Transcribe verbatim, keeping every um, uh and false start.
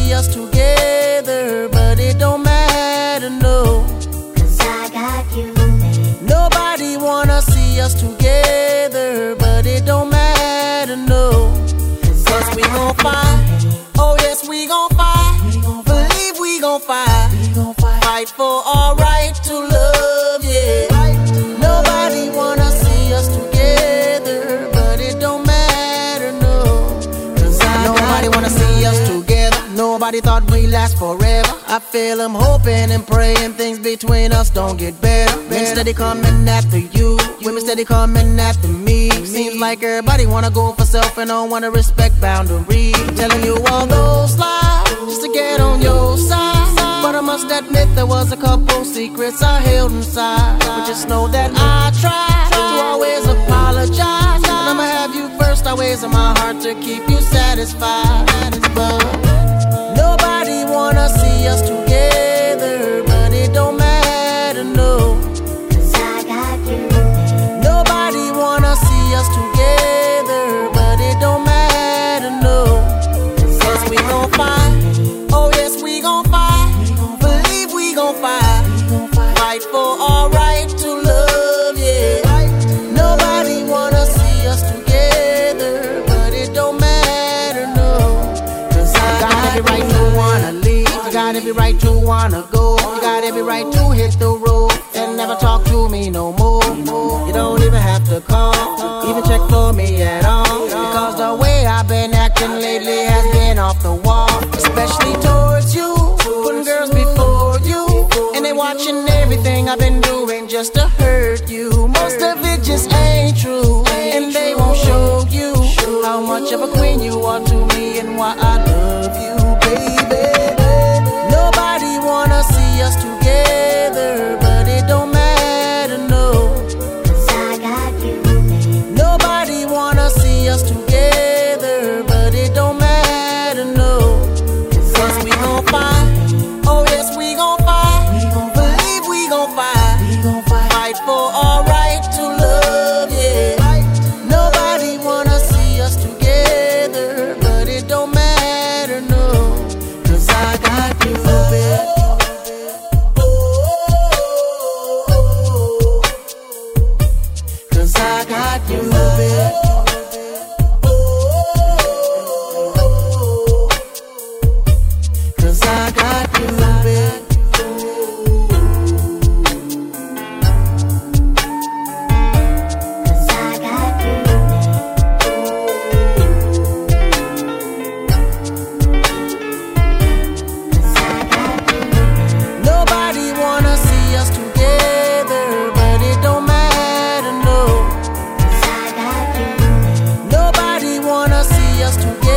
see us together, but it don't matter, no. Cause I got you, baby. Nobody wanna see us together, but it don't matter, no. Cause we gon' fight, oh yes we gon' fight. Believe we gon' fight, fight for our right to love, yeah. Nobody wanna see us together, but it don't matter, no. Cause I Nobody wanna see us together. Nobody thought we'd last forever. I feel them hoping and praying things between us don't get better. Men steady coming after you, women steady coming after me. Seems like everybody wanna go for self and don't wanna respect boundaries. Telling you all those lies just to get on your side. But I must admit there was a couple secrets I held inside. But just know that I tried to always apologize, and I'ma have you first always in my heart to keep you satisfied. But nobody wanna see us together, but it don't matter, no. Cause I got you, baby. Nobody wanna see us together, but it don't matter, no. Cause we gon' fight, oh yes we gon' fight. Believe we gon' fight, fight for our right to love, yeah. Nobody wanna see us together, but it don't matter, no. Cause I got every right to wanna leave, you got every right to wanna go, you got every right to hit the road and never talk to me no more. You don't even have to call, even check for me at all, because the way I've been acting lately has been off the wall. Especially towards you, putting girls before you, and they watching everything I've been doing just to hurt you. Most of it just ain't true, and they won't show you how much of a queen you are to me and why I love you, baby. Nobody wanna see us together, but it don't matter, no. Cause I got you, baby. Nobody wanna see us together, but it don't matter, no. Cause we gon' fight, oh yes we gon' fight. Believe we gon' fight, fight for our right to love, yeah. Nobody wanna see us together, but it don't matter, no. Cause I got you, baby. Cause I got you, baby. Cause I got you, baby. Cause I got you, Cause I got you, Nobody wanna see us together, but it don't matter, no. Cause I got you, Nobody wanna see us together.